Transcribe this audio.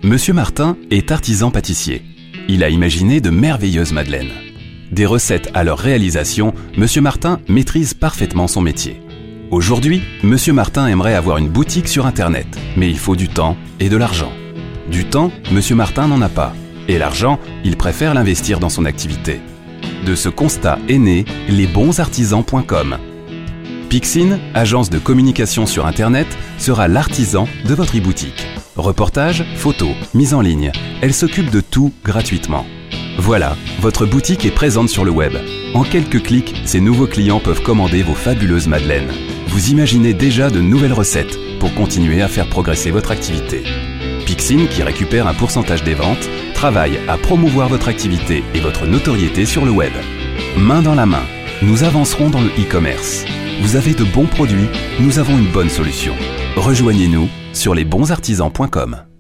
Monsieur Martin est artisan pâtissier. Il a imaginé de merveilleuses madeleines. Des recettes à leur réalisation, Monsieur Martin maîtrise parfaitement son métier. Aujourd'hui, Monsieur Martin aimerait avoir une boutique sur Internet, mais il faut du temps et de l'argent. Du temps, Monsieur Martin n'en a pas, et l'argent, il préfère l'investir dans son activité. De ce constat est né lesbonsartisans.com. Pixine, agence de communication sur Internet, sera l'artisan de votre e-boutique. Reportages, photos, mise en ligne, elle s'occupe de tout gratuitement. Voilà, votre boutique est présente sur le web. En quelques clics, ces nouveaux clients peuvent commander vos fabuleuses madeleines. Vous imaginez déjà de nouvelles recettes pour continuer à faire progresser votre activité. Pixine, qui récupère un pourcentage des ventes, travaille à promouvoir votre activité et votre notoriété sur le web. Main dans la main, nous avancerons dans le e-commerce. Vous avez de bons produits, nous avons une bonne solution. Rejoignez-nous sur lesbonsartisans.com.